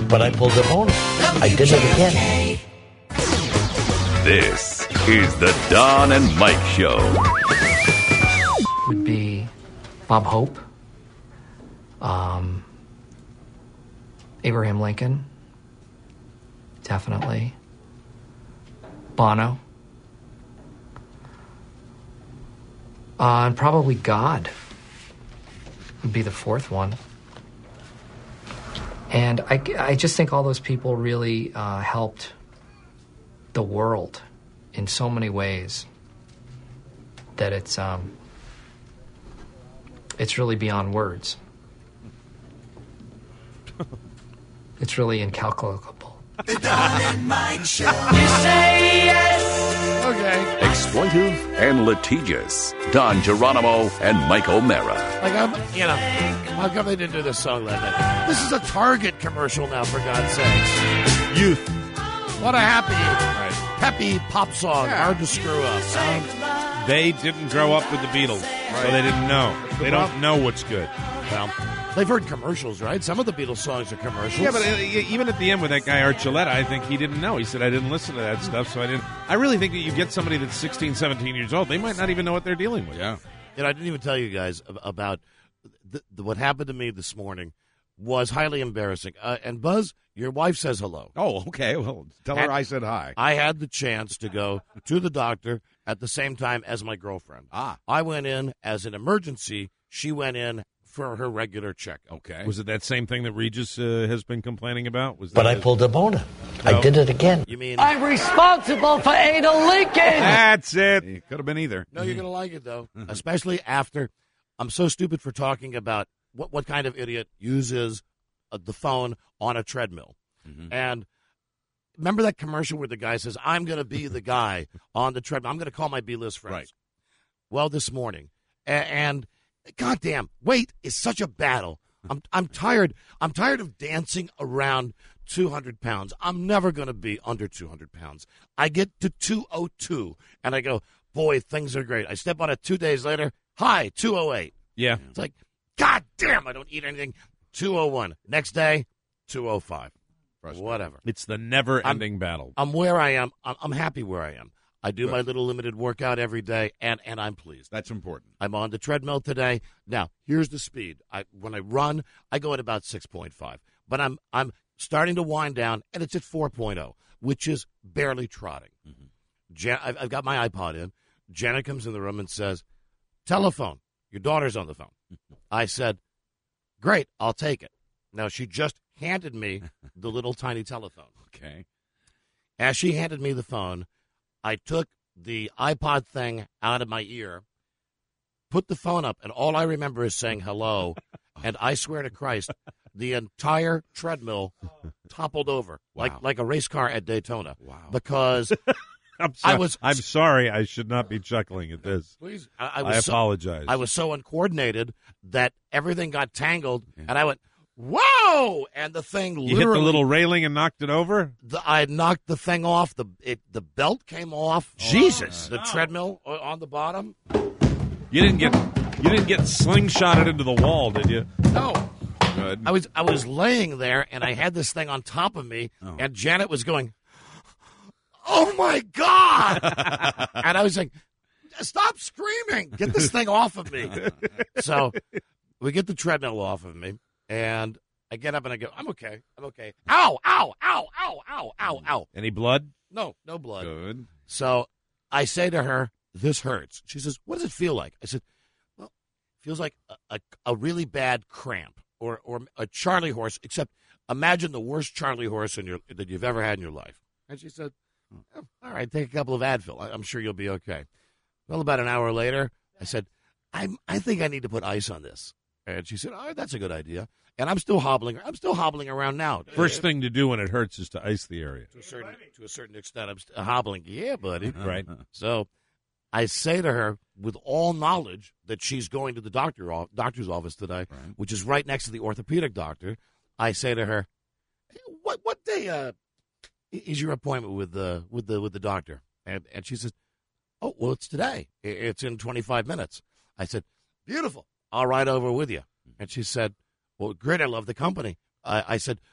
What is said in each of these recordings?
But I pulled a bonus. I did it again. This is the Don and Mike Show. Would be Bob Hope, Abraham Lincoln, definitely, Bono, and probably God would be the fourth one. And I just think all those people really helped the world in so many ways that it's really beyond words. It's really incalculable. The Don and Mike Show. You say yes. Okay. Exploitive and litigious. Don Geronimo and Mike O'Mara. Like, how come they didn't do this song that night? This is a Target commercial now, for God's sakes. Youth. What a happy pop song. Hard to screw up. They didn't grow up with the Beatles, so they didn't know. They don't know what's good. Well, they've heard commercials, right? Some of the Beatles songs are commercials. Yeah, but even at the end with that guy Archuleta, I think he didn't know. He said, I didn't listen to that stuff, so I didn't. I really think that you get somebody that's 16, 17 years old, they might not even know what they're dealing with. Yeah. You know, I didn't even tell you guys about what happened to me this morning was highly embarrassing. And Buzz, your wife says hello. Oh, okay. Well, tell her I said hi. I had the chance to go to the doctor at the same time as my girlfriend. I went in as an emergency. She went in for her regular check. Okay. Was it that same thing that Regis has been complaining about? But I pulled a bonus. I did it again. You mean I'm responsible for anal leaking. That's it. It could have been either. No, you're going to like it, though, especially after I'm so stupid for talking about what kind of idiot uses the phone on a treadmill. Mm-hmm. And remember that commercial where the guy says, I'm going to be the guy on the treadmill. I'm going to call my B-list friends. Right. Well, this morning, and goddamn, weight is such a battle. I'm tired. I'm tired of dancing around 200 pounds. I'm never going to be under 200 pounds. I get to 202, and I go, boy, things are great. I step on it 2 days later. Hi, 208. Yeah. It's like, God damn, I don't eat anything. 201. Next day, 205. Whatever. It's the never-ending battle. I'm where I am. I'm happy where I am. I do my little limited workout every day, and I'm pleased. That's important. I'm on the treadmill today. Now, here's the speed. When I run, I go at about 6.5. But I'm starting to wind down, and it's at 4.0, which is barely trotting. Mm-hmm. I've got my iPod in. Janet comes in the room and says, telephone. Your daughter's on the phone. I said, great, I'll take it. Now, she just handed me the little tiny telephone. Okay. As she handed me the phone, I took the iPod thing out of my ear, put the phone up, and all I remember is saying hello. And I swear to Christ, the entire treadmill toppled over like a race car at Daytona. Wow. Because I'm sorry. I should not be chuckling at this. Please. I apologize. I was so uncoordinated that everything got tangled, and I went, whoa! And the thing You literally... hit the little railing and knocked it over? I knocked the thing off. The belt came off. Jesus. The treadmill on the bottom. You didn't get slingshotted into the wall, did you? No. Good. I was laying there, and I had this thing on top of me, and Janet was going, oh, my God! And I was like, stop screaming. Get this thing off of me. So we get the treadmill off of me, and I get up and I go, I'm okay. Ow, ow, ow, ow, ow, ow, ow. Any blood? No blood. Good. So I say to her, this hurts. She says, what does it feel like? I said, well, it feels like a really bad cramp or a Charlie horse, except imagine the worst Charlie horse that you've ever had in your life. And she said, oh, all right, take a couple of Advil. I'm sure you'll be okay. Well, about an hour later, I said, I think I need to put ice on this. And she said, oh, that's a good idea. And I'm still hobbling around now. First thing to do when it hurts is to ice the area. To a certain extent, I'm hobbling. Yeah, buddy. Right. So I say to her, with all knowledge that she's going to the doctor's office today, which is right next to the orthopedic doctor, I say to her, hey, what day is your appointment with the doctor? And she says, oh, well, it's today. It's in 25 minutes. I said, beautiful. I'll ride over with you. And she said, well, great. I love the company. I said,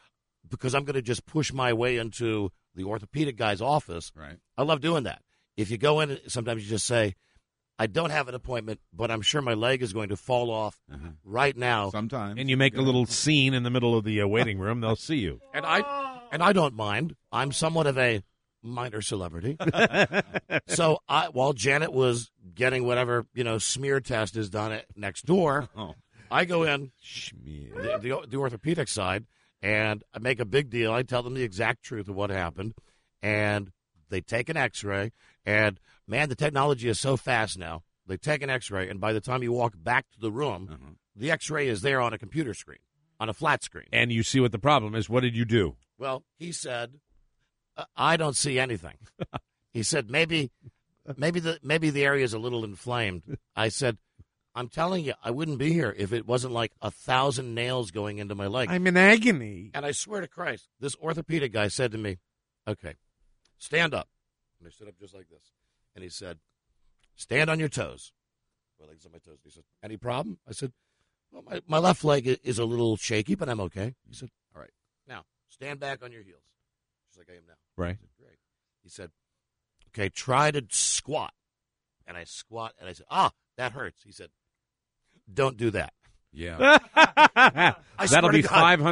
because I'm going to just push my way into the orthopedic guy's office. Right. I love doing that. If you go in, sometimes you just say, I don't have an appointment, but I'm sure my leg is going to fall off right now. Sometimes. And you make a little scene in the middle of the waiting room. They'll see you. And I don't mind. I'm somewhat of a minor celebrity. So while Janet was getting whatever, smear test is done next door, I go in the orthopedic side, and I make a big deal. I tell them the exact truth of what happened, and they take an X-ray, and, man, the technology is so fast now. They take an X-ray, and by the time you walk back to the room, the X-ray is there on a computer screen, on a flat screen. And you see what the problem is. What did you do? Well, he said, I don't see anything. He said, maybe the area is a little inflamed. I said, I'm telling you, I wouldn't be here if it wasn't like 1,000 nails going into my leg. I'm in agony. And I swear to Christ, this orthopedic guy said to me, okay, stand up. And I stood up just like this. And he said, stand on your toes. My legs on my toes. He said, any problem? I said, well, my left leg is a little shaky, but I'm okay. He said, all right, now stand back on your heels, just like I am now. Right. I said, great. He said, okay, try to squat. And I squat, and I said, that hurts. He said, don't do that. Yeah. That'll be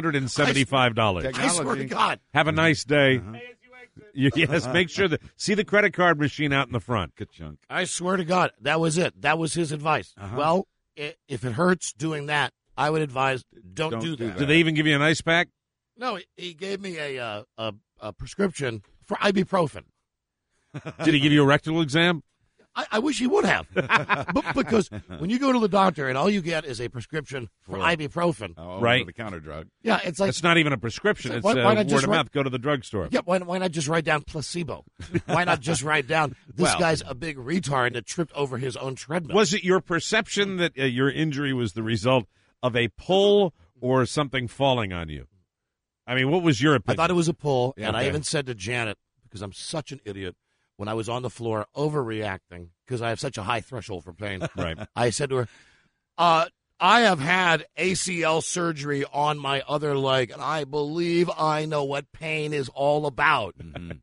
$575. I swear to God. Have a nice day. Yes, make sure see the credit card machine out in the front. Good chunk. I swear to God, that was it. That was his advice. Well, if it hurts doing that, I would advise don't do that. Did they even give you an ice pack? No, he gave me a prescription for ibuprofen. Did he give you a rectal exam? I wish he would have. Because when you go to the doctor and all you get is a prescription for ibuprofen. Right. The counter drug. Yeah, it's like. It's not even a prescription. It's why not word just of mouth. Go to the drugstore. Yeah, why not just write down placebo? Why not just write down this guy's a big retard that tripped over his own treadmill? Was it your perception that your injury was the result of a pull or something falling on you? I mean, what was your opinion? I thought it was a pull, Yeah, and I okay. even said to Janet, because I'm such an idiot, when I was on the floor overreacting, because I have such a high threshold for pain, Right. I said to her, I have had ACL surgery on my other leg, and I believe I know what pain is all about.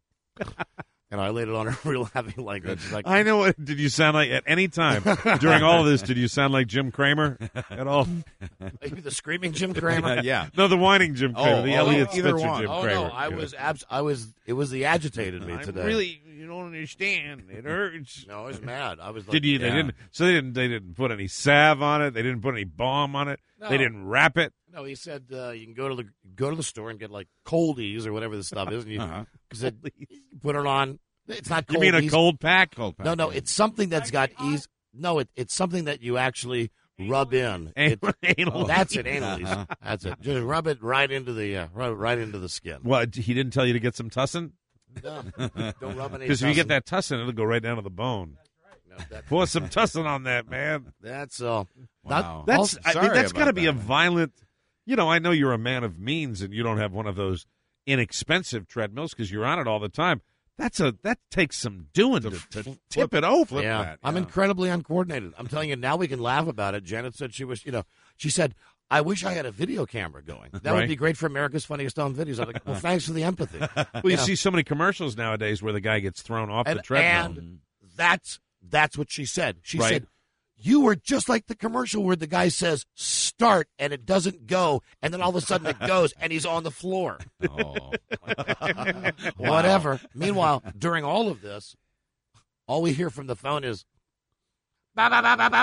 And I laid it on her real heavy like that. She's like, I know. Did you sound like at any time during all of this? Did you sound like Jim Kramer at all? maybe the screaming Jim Kramer? Yeah. No, the whining Jim Kramer, the Elliot either Spitzer one. Jim Oh, Kramer. no, I was, it was the agitated me today. Really, you don't understand. It hurts. No, I was mad. I was like, Did you? Yeah. They didn't put any salve on it. They didn't put any balm on it. No. They didn't wrap it. No, he said you can go to the store and get like Coldies or whatever the stuff is, and you said, put it on. It's not You Coldies. mean a cold pack? Cold pack. No, it's something that's got ease. No, it's something that you actually rub in. Anal. That's it, anal. That's it. Just rub it right into the skin. What? He didn't tell you to get some tussin? No, don't rub any. Because if you get tussin. that tussin, it'll go right down to the bone. No, Pour some tussin on that, man. that's all. Wow. That's Sorry that's got to about be a that, man. violent. You know, I know you're a man of means and you don't have one of those inexpensive treadmills because you're on it all the time. That takes some doing to tip it over. Yeah, that, I'm yeah. incredibly uncoordinated. I'm telling you, now we can laugh about it. Janet said she said, I wish I had a video camera going. That would Right. be great for America's Funniest Home Videos. I'm like, well, thanks for the empathy. Well, you see so many commercials nowadays where the guy gets thrown off the treadmill. And that's what she said. She Right. said, you were just like the commercial where the guy says, start, and it doesn't go, and then all of a sudden it goes, and he's on the floor. Oh. Whatever. Meanwhile, during all of this, all we hear from the phone is, and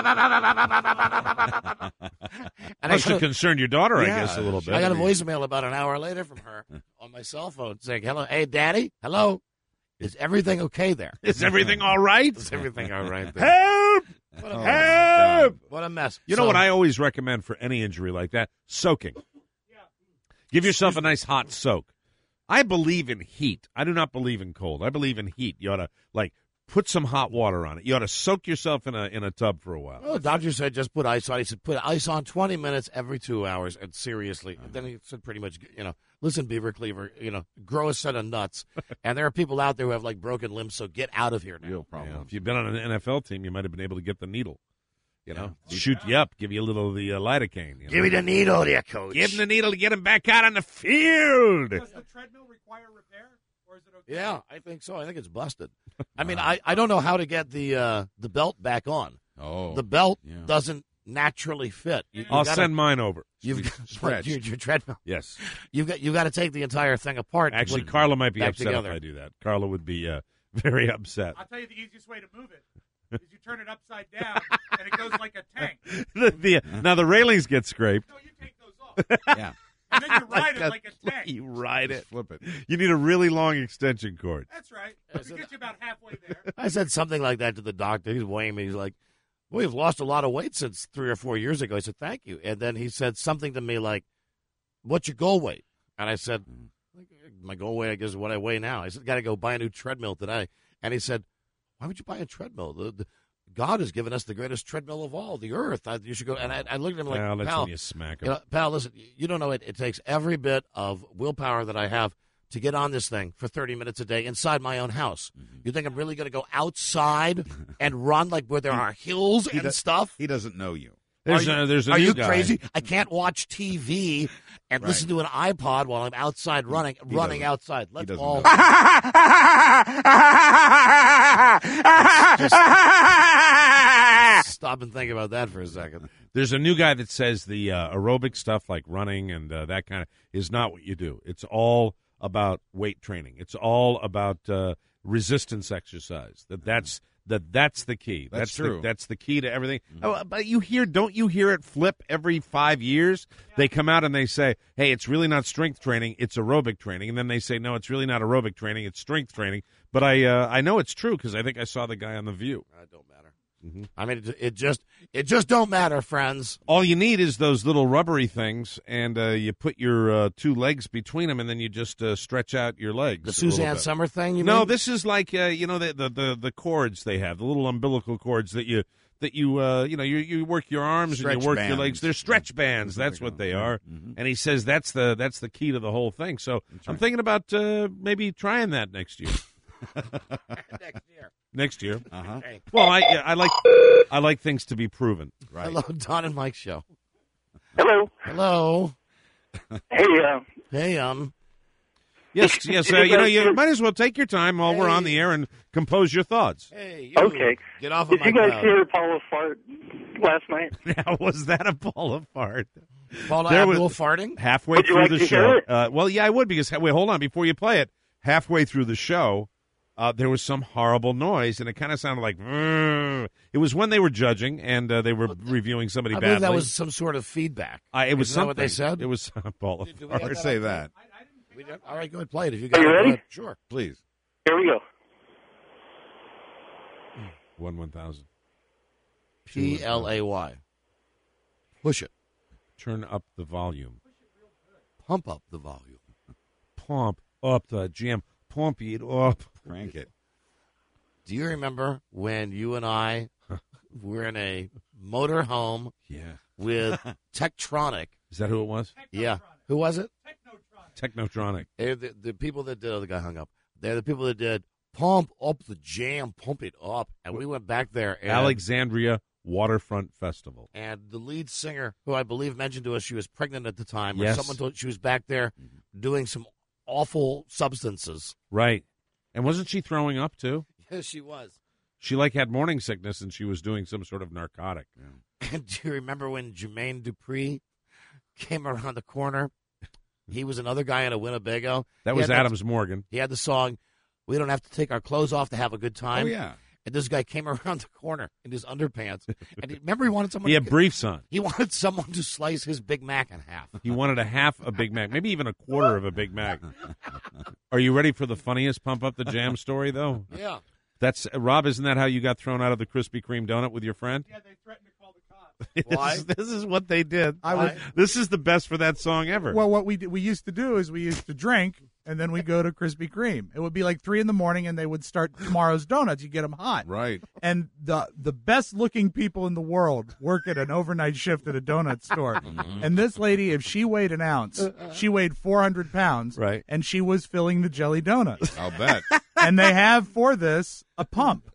Must have concerned your daughter, I Yeah, guess, a little bit. I got a voicemail about an hour later from her on my cell phone saying, hello, hey, Daddy, hello. Is everything okay there? Is everything all right? Is everything all right there? Help! What a Oh, mess. Help! What a mess. You know what I always recommend for any injury like that? Soaking. Give yourself a nice hot soak. I believe in heat. I do not believe in cold. I believe in heat. You ought to, put some hot water on it. You ought to soak yourself in a tub for a while. Well, the doctor said just put ice on. He said put ice on 20 minutes every 2 hours. And seriously, and then he said pretty much, listen, Beaver Cleaver, grow a set of nuts. And there are people out there who have broken limbs, so get out of here now. Real problem. Yeah, if you've been on an NFL team, you might have been able to get the needle. You know, shoot you up, give you a little of the lidocaine. Give me the needle there, coach. Give him the needle to get him back out on the field. Does the treadmill require repair, or is it okay? Yeah, I think so. I think it's busted. I mean, I don't know how to get the belt back on. Oh. The belt Yeah. doesn't naturally fit. I'll send mine over. You've got your treadmill. Yes. You've got to take the entire thing apart. to Actually, put it Carla might be back upset together. if I do that. Carla would be very upset. I'll tell you the easiest way to move it is you turn it upside down and it goes like a tank. Now the railings get scraped. No, you take those off. Yeah. And then you ride it like a tank. You ride Just it. flip it. You need a really long extension cord. That's right. It gets you about halfway there. I said something like that to the doctor. He's weighing me. He's like, "Well, you've lost a lot of weight since 3 or 4 years ago." I said, "Thank you." And then he said something to me like, "What's your goal weight?" And I said, "My goal weight, I guess, is what I weigh now." I said, "Got to go buy a new treadmill today." And he said, "Why would you buy a treadmill? God has given us the greatest treadmill of all, the earth. You should go." And I looked at him like, Well, that's "Pal, when you smack you him. know, pal, listen, you don't know it takes every bit of willpower that I have to get on this thing for 30 minutes a day inside my own house. You think I'm really going to go outside and run like where there are hills and stuff? He doesn't know you. There's a Are new you guy. crazy? I can't watch TV and listen to an iPod while I'm outside running doesn't. outside. Let's doesn't all know. stop and think about that for a second. There's a new guy that says the aerobic stuff like running and that kind of is not what you do. It's all about weight training. It's all about resistance exercise. That's the key. That's true. That's the key to everything. Oh, but don't you hear it flip every 5 years? They come out and they say, "Hey, it's really not strength training, it's aerobic training." And then they say, "No, it's really not aerobic training, it's strength training." But I know it's true because I think I saw the guy on The View. It don't matter. I mean, it just don't matter, friends. All you need is those little rubbery things, and you put your 2 legs between them, and then you just stretch out your legs. The a little Suzanne bit. Summer thing, you No, mean? this is like the cords they have, the little umbilical cords that you work your arms and Stretch you work your bands. legs. They're stretch bands. That's what they are. And he says that's the key to the whole thing. So I'm thinking about maybe trying that next year. Next year. Uh-huh. Hey. Well, I like things to be proven. Right. Hello, Don and Mike show. Hello. Hello. Hey, Hey, Yes. You might as well take your time while we're on the air and compose your thoughts. Hey, okay. Get off Did of you my guys cloud. hear Paula fart last night? Now, was that a ball of fart? Paula There was- Abdul farting? Halfway Would you through like the to show. hear it? Well, yeah, I would because wait, hold on before you play it. Halfway through the show, there was some horrible noise, and it kind of sounded like. It was when they were judging and they were reviewing somebody I badly. believe that was some sort of feedback. It was Isn't that what they something. said? It was a ball of Do we fart. have I'd say that. All right, go ahead, play it. If you got Are you it, go ready? ahead. Sure. Please. Here we go. 1,000. PLAY. Push it. Turn up the volume. Pump up the volume. Pump up the jam. Pump it up. Crank it. Do you remember when you and I were in a motor home Yeah. with Tektronic? Is that who it was? Yeah. Who was it? Technotronic. They're the people that did. Oh, the guy hung up. They're the people that did Pump Up the Jam, Pump It Up. And we went back there. And, Alexandria Waterfront Festival. and the lead singer, who I believe mentioned to us she was pregnant at the time, or Yes. someone told she was back there doing some awful substances. Right. And wasn't she throwing up too? Yes, she was. She had morning sickness and she was doing some sort of narcotic. And do you remember when Jermaine Dupri came around the corner? He was another guy in a Winnebago. That He was had Adams Morgan. He had the song, "We Don't Have to Take Our Clothes Off to Have a Good Time." Oh, yeah. And this guy came around the corner in his underpants. And remember he wanted someone He had briefs on. he wanted someone to slice his Big Mac in half. He wanted a half a Big Mac, maybe even a quarter of a Big Mac. Are you ready for the funniest Pump Up the Jam story, though? Yeah. That's Rob, isn't that how you got thrown out of the Krispy Kreme donut with your friend? Yeah, they threatened to call the cops. Why? This is what they did. was- This is the best for that song ever. Well, what we used to do is we used to drink, and then we go to Krispy Kreme. It would be like 3 a.m, and they would start tomorrow's donuts. You get them hot, Right. And the best looking people in the world work at an overnight shift at a donut store. And this lady, if she weighed an ounce, she weighed 400 pounds, Right. And she was filling the jelly donuts. I'll bet. And they have for this a pump.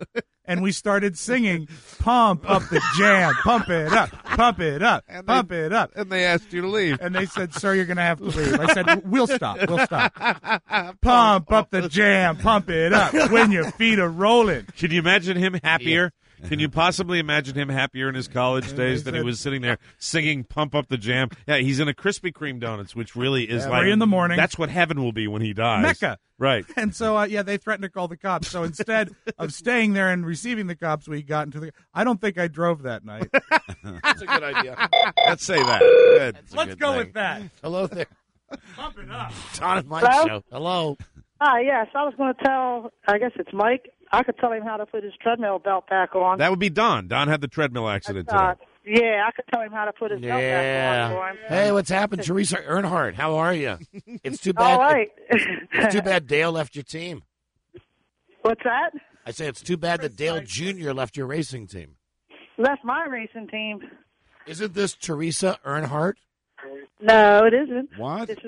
and we started singing, "Pump up the jam, pump it up, pump it up, pump it up." And they asked you to leave. And they said, "Sir, you're going to have to leave." I said, "We'll stop. We'll stop." Pump up the jam, pump it up when your feet are rolling. Can you imagine him happier? Can you possibly imagine him happier in his college days than he was sitting there singing "Pump Up the Jam"? Yeah, he's in a Krispy Kreme donuts, which really is like 3 in the morning. That's what heaven will be when he dies. Mecca. Right. And so, they threatened to call the cops. So instead of staying there and receiving the cops, we got into the. I don't think I drove that night. That's a good idea. Let's say that. Good. Let's go with that. Hello there. Pump it up. Don and Mike Hello? show. Hello. Hi, yes. I was going to tell, I guess it's Mike. I could tell him how to put his treadmill belt back on. That would be Don. Don had the treadmill accident today. Yeah, I could tell him how to put his belt back on for him. Hey, what's happened, Teresa Earnhardt? How are you? It's too bad. All right. It's too bad Dale left your team. What's that? I say it's too bad that Dale Jr. left your racing team. Left my racing team. Isn't this Teresa Earnhardt? No, it isn't. What? This is.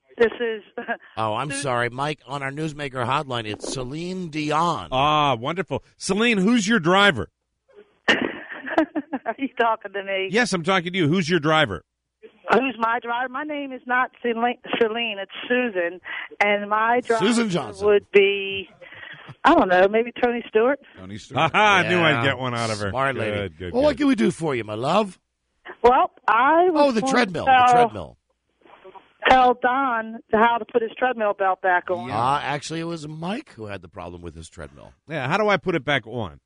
Oh, I'm sorry, Mike. On our Newsmaker hotline, it's Celine Dion. Ah, wonderful. Celine, who's your driver? Are you talking to me? Yes, I'm talking to you. Who's your driver? Who's my driver? My name is not Celine. It's Susan, and my driver Susan Johnson. would be, I don't know, maybe Tony Stewart. Tony Stewart. I knew I'd get one out of her. Smart lady. Good, good, Well, what good. can we do for you, my love? Well, I was Oh, the going treadmill. to The treadmill. tell Don how to put his treadmill belt back on. Actually, it was Mike who had the problem with his treadmill. Yeah, how do I put it back on?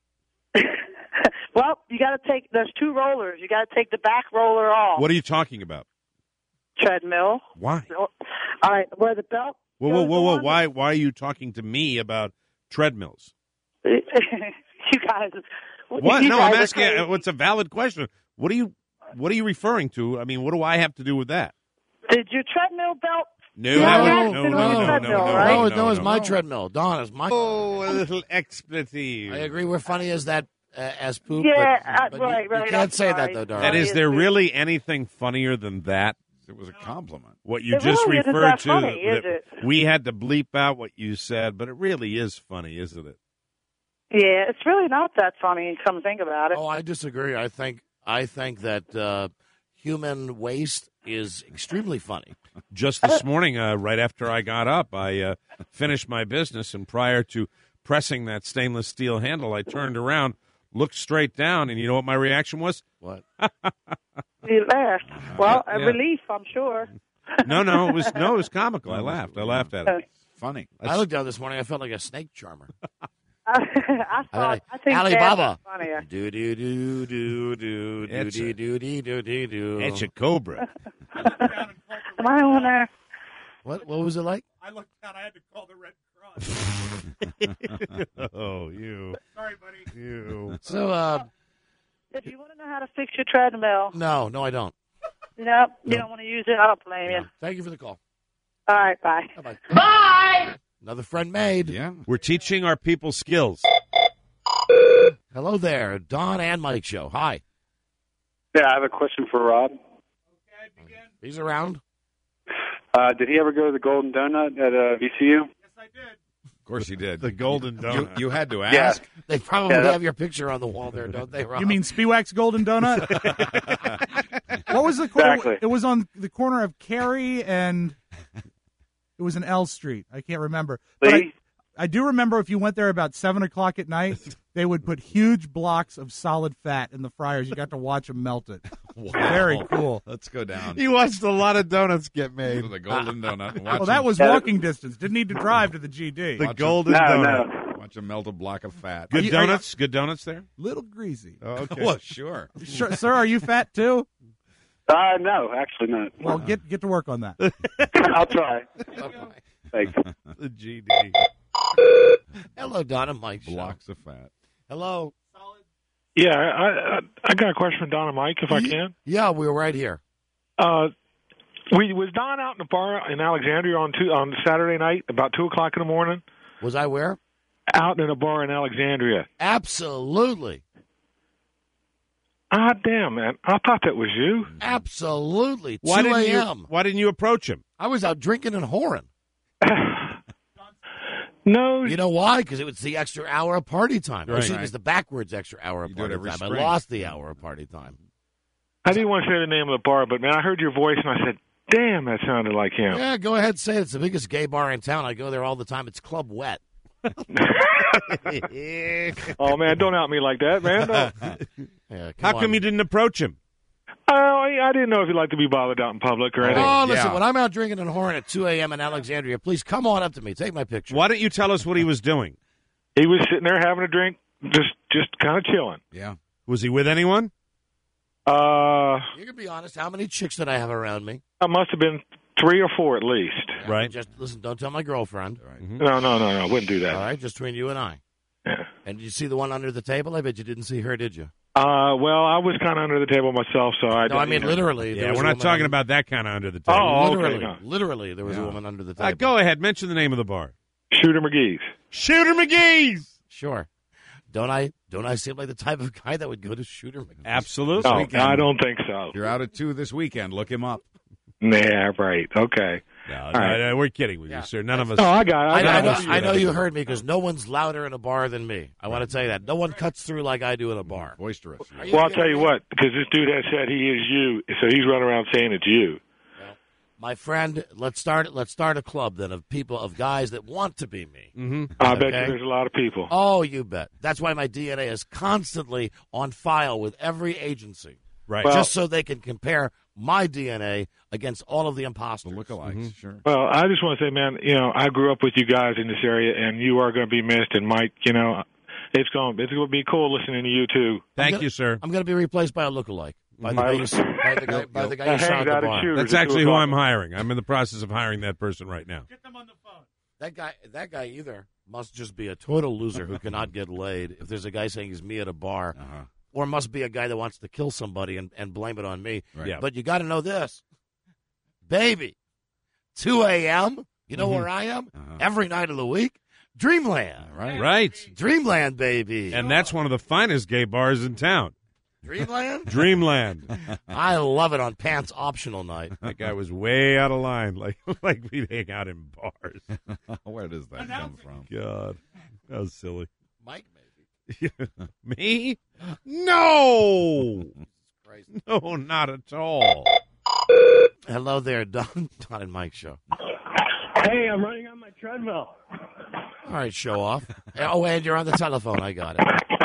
Well, you got to take. There's 2 rollers. You got to take the back roller off. What are you talking about? Treadmill. Why? All right, where the belt. Whoa. goes on. Why are you talking to me about treadmills? You guys. What? You No, guys I'm are asking. crazy. It's a valid question. What are you referring to? I mean, what do I have to do with that? Did your treadmill belt? No, You had an no, accident no, on your no, treadmill, no, right? No, it's my treadmill. Don, it's my. Oh, a little expletive. I agree. We're funny as that as poop. Yeah, but right. You I'm can't say sorry. that though, darling. And is Funny there as really anything funnier than that? It was a compliment. What you It just really isn't referred that to? funny, is that it? We had to bleep out what you said, but it really is funny, isn't it? Yeah, it's really not that funny. Come to think about it. Oh, I disagree. I think that human waste is extremely funny. Just this morning, right after I got up, I finished my business, and prior to pressing that stainless steel handle, I turned around, looked straight down, and you know what my reaction was? What? You laughed. Well, a Yeah. relief, I'm sure. No, it was comical. I laughed at it. Funny. I looked down this morning. I felt like a snake charmer. I think Alibaba. that's funnier. Do do do do do do It's a- do do do do do. It's a cobra. Am I on there? What was it like? I looked down. I had to call the Red Cross. Oh, you. Sorry, buddy. You. So If you want to know how to fix your treadmill, no, I don't. you don't want to use it, I don't blame you. Thank you for the call. All right, bye. Bye. Another friend made. Yeah. We're teaching our people skills. Hello there, Don and Mike show. Hi. Yeah, I have a question for Rob. He's around. Did he ever go to the Golden Donut at VCU? Of course he did. The golden donut. You had to Yeah. ask. They probably Yeah, that- have your picture on the wall there, don't they, Rob? You mean Spiewak's Golden Donut? What was the corner? Exactly. It was on the corner of Cary and it was in L Street. I can't remember. But Lee? I do remember if you went there about 7 o'clock at night, they would put huge blocks of solid fat in the fryers. You got to watch them melt it. Very cool. Let's go down You watched a lot of donuts get made. to the Golden Donut and watch Well, that him- was walking distance. Didn't need to drive to the GD. The Watch golden No, donut. no. watch him melt a block of fat. Good you- donuts? Good donuts there? Little greasy. Oh, okay. Well, sure. Sure, sir, are you fat too? No, actually not. Well, get to work on that. I'll try. Thanks. The GD. Hello, Don and Mike show. Blocks of fat. Hello. Yeah, I got a question for Don and Mike, if I can. Yeah, we were right here. Was Don out in the bar in Alexandria on Saturday night about 2:00 in the morning? Was I where? Out in a bar in Alexandria. Absolutely. Ah, damn, man! I thought that was you. Absolutely. Why 2 didn't a.m. Why didn't you approach him? I was out drinking and whoring. No. You know why? Because it was the extra hour of party time. Right. It was the backwards extra hour of You do it party every time. I spring. lost the hour of party time. I didn't want to say the name of the bar, but man, I heard your voice and I said, "Damn, that sounded like him." Yeah, go ahead, say it. It's the biggest gay bar in town. I go there all the time. It's Club Wet. Oh man, don't out me like that, man. No. Yeah, How come you didn't approach him? I didn't know if you'd like to be bothered out in public or anything. Oh, listen, when I'm out drinking and whoring at 2 a.m. in Alexandria, please come on up to me. Take my picture. Why don't you tell us what he was doing? He was sitting there having a drink, just kind of chilling. Yeah. Was he with anyone? You can be honest. How many chicks did I have around me? I must have been 3 or 4 at least. Right. Just listen. Don't tell my girlfriend. No, I wouldn't do that. All right, just between you and I. Yeah. And did you see the one under the table? I bet you didn't see her, did you? Well, I was kind of under the table myself, so I. No, I mean literally. Yeah, we're not talking about that kind of under the table. Oh, literally, okay. No. literally, there was a woman under the table. Go ahead. Mention the name of the bar. Shooter McGee's. Shooter McGee's. Sure. Don't I seem like the type of guy that would go to Shooter McGee's? Absolutely. No, I don't think so. You're out at 2 this weekend. Look him up. Yeah, right. Okay. No, we're kidding with you, sir. None of us. No, I got it. I know you heard me because no one's louder in a bar than me. I want to tell you that. No one cuts through like I do in a bar. Boisterous. Well, I'll tell you what, because this dude has said he is you, so he's running around saying it's you. My friend, let's start a club then of guys that want to be me. Mm-hmm. I bet you there's a lot of people. Oh, you bet. That's why my DNA is constantly on file with every agency. Right. Well, just so they can compare my DNA against all of the imposters. Lookalikes, sure. Well, I just want to say, man, I grew up with you guys in this area, and you are going to be missed. And Mike, it's going to be cool listening to you too. Thank you, sir. I'm going to be replaced by a lookalike. By the guy you saw at the bar. That's actually who I'm hiring. I'm in the process of hiring that person right now. Get them on the phone. That guy either must just be a total loser who cannot get laid. If there's a guy saying he's me at a bar, or must be a guy that wants to kill somebody and blame it on me. Right. Yeah. But you got to know this, baby. 2 a.m. You know where I am every night of the week. Dreamland. Right. Dreamland, baby. And that's one of the finest gay bars in town. Dreamland? Dreamland. I love it on pants optional night. That guy was way out of line, like we'd hang out in bars. Where does that come from? God, that was silly. Mike, maybe. Me? No. No, not at all. Hello there, Don and Mike show. Hey, I'm running on my treadmill. All right, show off. Oh, and you're on the telephone. I got it.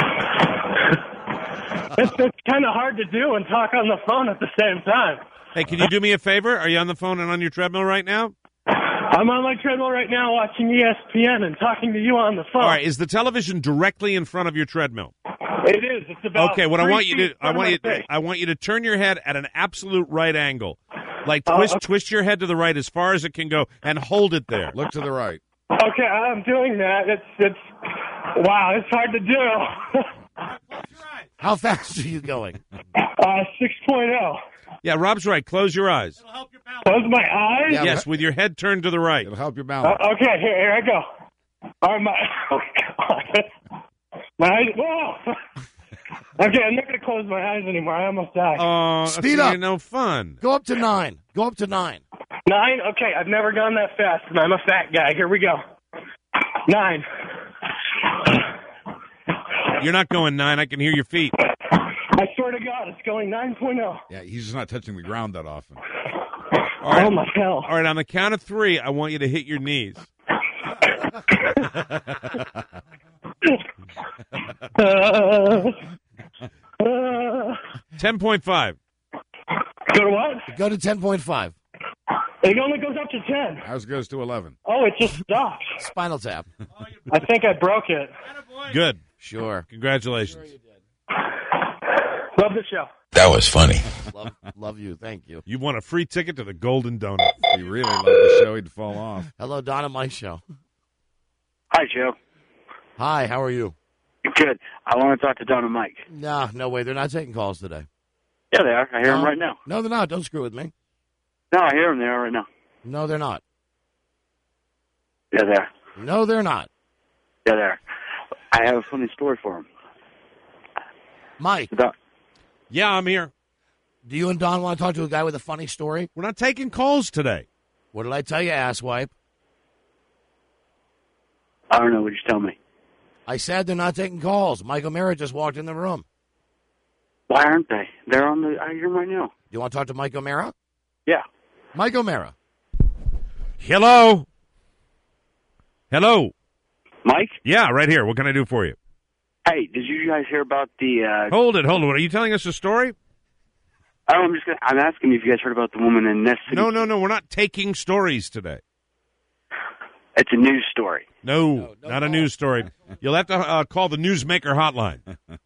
It's kind of hard to do and talk on the phone at the same time. Hey, can you do me a favor? Are you on the phone and on your treadmill right now? I'm on my treadmill right now watching ESPN and talking to you on the phone. All right, is the television directly in front of your treadmill? It is. It's about okay. What I 3 want you feet to, in front of my face. I want you to turn your head at an absolute right angle, like twist your head to the right as far as it can go, and hold it there. Look to the right. Okay, I'm doing that. It's wow. It's hard to do. How fast are you going? 6.0. Yeah, Rob's right. Close your eyes. Close my eyes? Yes, with your head turned to the right. It'll help your balance. Okay, here I go. All right, oh, God. My eyes. Whoa. Okay, I'm not going to close my eyes anymore. I almost died. Speed up. No fun. Go up to 9. Go up to 9. 9? Okay, I've never gone that fast, and I'm a fat guy. Here we go. 9. You're not going 9. I can hear your feet. I swear to God, it's going 9.0. Yeah, he's just not touching the ground that often. All right. Oh, my hell. All right, on the count of 3, I want you to hit your knees. 10.5. Go to what? Go to 10.5. It only goes up to 10. Ours goes to 11. Oh, it just stopped. Spinal Tap. I think I broke it. Good. Sure. Congratulations. Love the show. That was funny. Love you. Thank you. You won a free ticket to the Golden Donut. If he really loved the show, he'd fall off. Hello, Don and Mike show. Hi, Joe. Hi, how are you? Good. I want to talk to Don and Mike. Nah, no way. They're not taking calls today. Yeah, they are. I hear them right now. No, they're not. Don't screw with me. No, I hear them. They are right now. No, they're not. Yeah, they are. No, they're not. Yeah, they are. I have a funny story for them. Mike. Yeah, I'm here. Do you and Don want to talk to a guy with a funny story? We're not taking calls today. What did I tell you, asswipe? I don't know. Would you tell me? I said they're not taking calls. Mike O'Mara just walked in the room. Why aren't they? They're on the. I hear them right now. Do you want to talk to Mike O'Mara? Yeah. Mike O'Mara. Hello. Hello. Mike? Yeah, right here. What can I do for you? Hey, did you guys hear about the? Hold it. Are you telling us a story? Oh, I'm asking if you guys heard about the woman in Nest City. No. We're not taking stories today. It's a news story. No, not a news story. You'll have to call the Newsmaker hotline.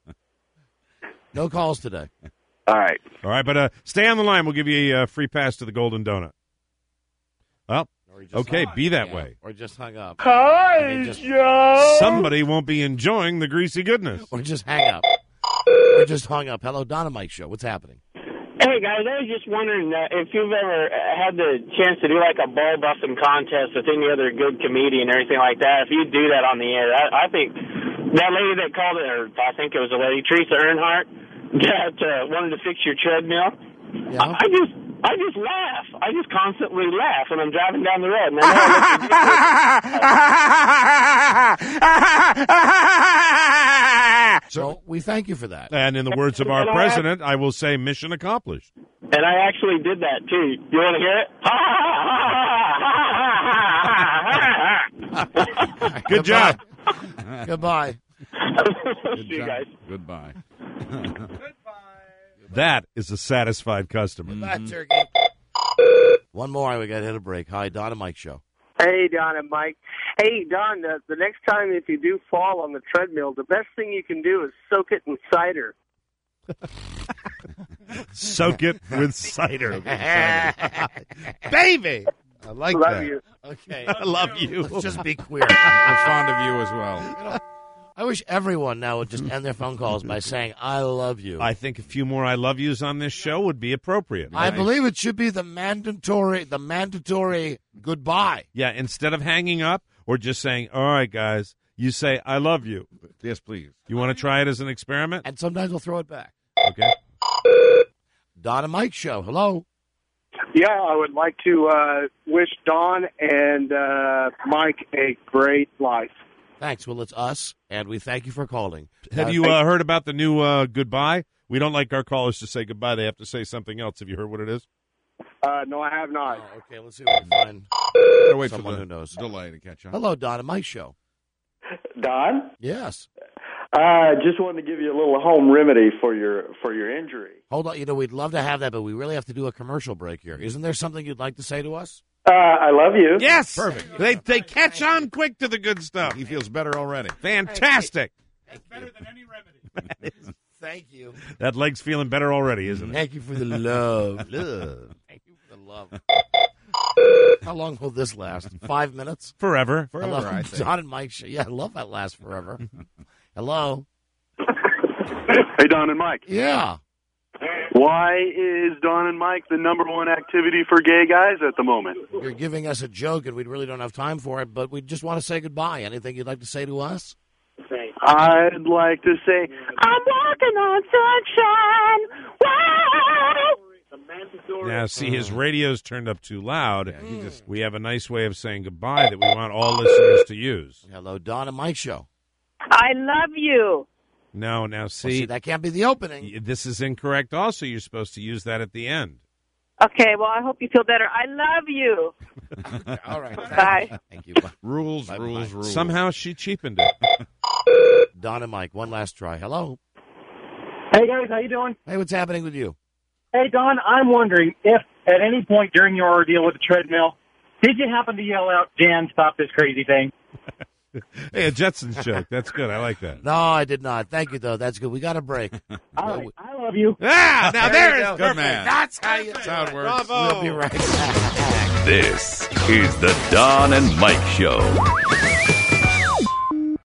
No calls today. All right. All right, but stay on the line. We'll give you a free pass to the Golden Donut. Well, okay, be that way. Or just hung up. Hi, Joe. Somebody won't be enjoying the greasy goodness. Or just hang up. Or just hung up. Hello, Donna Mike Show. What's happening? Hey, guys, I was just wondering if you've ever had the chance to do like a ball busting contest with any other good comedian or anything like that. If you do that on the air, I think that lady that called it, or I think it was a lady, Teresa Earnhardt, that wanted to fix your treadmill. Yeah. I just laugh. I just constantly laugh when I'm driving down the road. And So we thank you for that. And in the words of our president, I will say mission accomplished. And I actually did that, too. You want to hear it? Good job. Goodbye. See you guys. Goodbye. That is a satisfied customer. Goodbye, turkey. One more, we got to hit a break. Hi, Don and Mike Show. Hey, Don and Mike. Hey, Don, the next time if you do fall on the treadmill, the best thing you can do is soak it in cider. Soak it with cider. Baby! I like Love that. you. Okay. I love you. Let's just be queer. We're fond of you as well. I wish everyone now would just end their phone calls by saying, I love you. I think a few more I love yous on this show would be appropriate. I believe it should be the mandatory goodbye. Yeah, instead of hanging up or just saying, all right, guys, you say, I love you. Yes, please. You want to try it as an experiment? And sometimes we'll throw it back. Okay. Don and Mike Show. Hello. Yeah, I would like to wish Don and Mike a great life. Thanks. Well, it's us, and we thank you for calling. Have you heard about the new goodbye? We don't like our callers to say goodbye. They have to say something else. Have you heard what it is? No, I have not. Oh, okay, let's see if we can find Wait someone for who the knows. delay to catch up. Hello, Don and Mike Show. Don? Yes. Just wanted to give you a little home remedy for your injury. Hold on. We'd love to have that, but we really have to do a commercial break here. Isn't there something you'd like to say to us? I love you. Yes. Perfect. They catch on quick to the good stuff. He feels better already. Fantastic. It's better than any remedy. Thank you. That leg's feeling better already, isn't it? Thank you for the love. Thank you for the love. How long will this last? 5 minutes? Forever. Hello, I think. Don and Mike Show. Yeah, I love that last forever. Hello. Hey, Don and Mike. Yeah. Why is Don and Mike the number one activity for gay guys at the moment? You're giving us a joke, and we really don't have time for it, but we just want to say goodbye. Anything you'd like to say to us? I'd like to say, I'm walking on sunshine. Wow! Now, see, his radio's turned up too loud. We have a nice way of saying goodbye that we want all listeners to use. Hello, Don and Mike Show. I love you. No, now see, that can't be the opening. This is incorrect also. You're supposed to use that at the end. Okay, well, I hope you feel better. I love you. All right. Bye. Thank you. Rules. Somehow she cheapened it. Don and Mike, one last try. Hello. Hey, guys, how you doing? Hey, what's happening with you? Hey, Don, I'm wondering if at any point during your ordeal with the treadmill, did you happen to yell out, Jan, stop this crazy thing? Hey, a Jetsons joke. That's good. I like that. No, I did not. Thank you, though. That's good. We got a break. All right, I love you. Ah, now there you is go. good man. That's how That's how it works. We'll be right back. This is the Don and Mike Show.